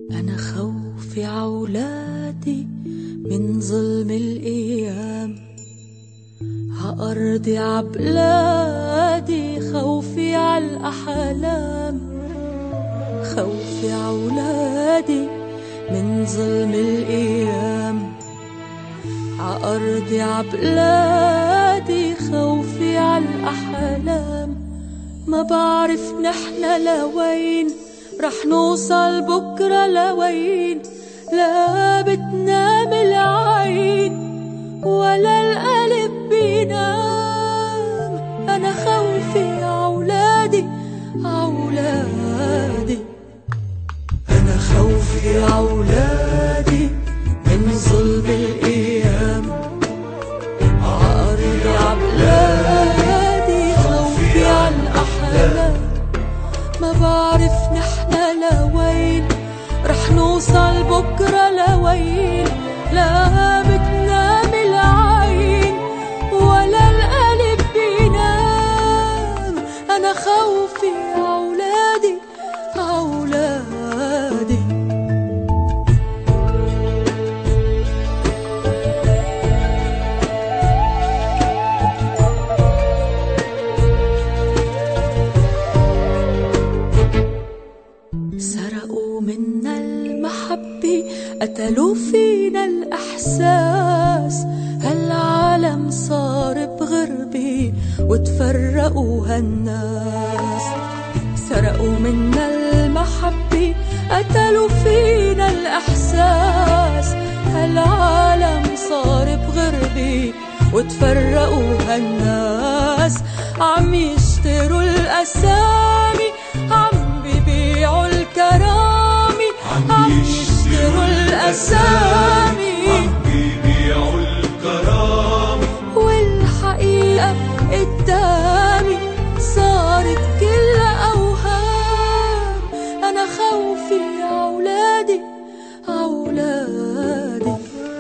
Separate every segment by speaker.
Speaker 1: أنا خوفي عولادي من ظلم الأيام، عأرضي عبلادي خوفي عالأحلام. خوفي عولادي من ظلم الأيام، عأرضي عبلادي خوفي عالأحلام. ما بعرف نحنا لوين رح نوصل بكرة، لوين لا بتنام العين ولا القلب بينام. أنا خوفي عولادي عولادي، أنا خوفي عولادي من ظلم الأيام، عأرضي عبلادي خوفي عالأحلام. ما بعرف نحنا لوين رح نوصل بكرة، لوين لا بتنام العين ولا القلب بينام. أنا خوفي عولادي عولادي. سرقوا منا المحبة، قتلوا فينا الإحساس. هالعالم صار بغربة وتفرقوا هالناس. سرقوا منا المحبة، قتلوا فينا الإحساس. هالعالم صار بغربة وتفرقوا هالناس. عم يشتروا الأسامي، عم بيبيعوا الكرامة. عم يشتروا الأسامي،
Speaker 2: عم بيبيعوا الكرامة.
Speaker 1: والحقيقة قدامي صارت كلها أوهام. أنا خوفي عولادي عولادي.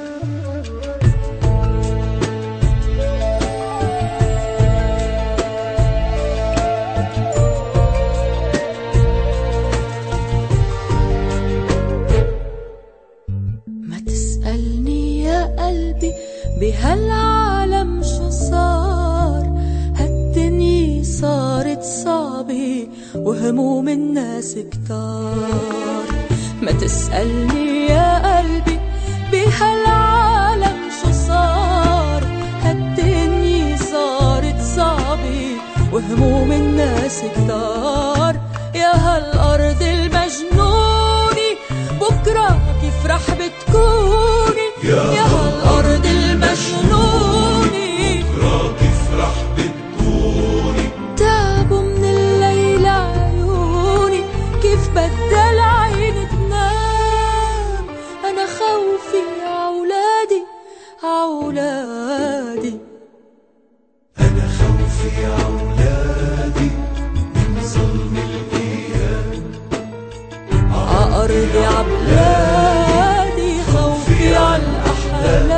Speaker 1: ما تسألني يا قلبي بهالعالم شو صار. هالدنيا صارت صعبة وهموم الناس كتار. ما تسألني يا قلبي بهالعالم شو صار. هالدنيا صارت صعبة وهموم الناس كتار. يا هالأرض المجنونة بكرة كيف رح بتكوني؟ يا هالأرض المجنونة
Speaker 2: بكرة كيف رح بتكوني؟
Speaker 1: تعبوا من الليل عيوني، كيف بدل عين تنام. أنا خوفي عولادي عولادي.
Speaker 2: أنا خوفي عولادي من ظلم الأيام،
Speaker 1: عأرضي عبلادي خوفي عالأحلام.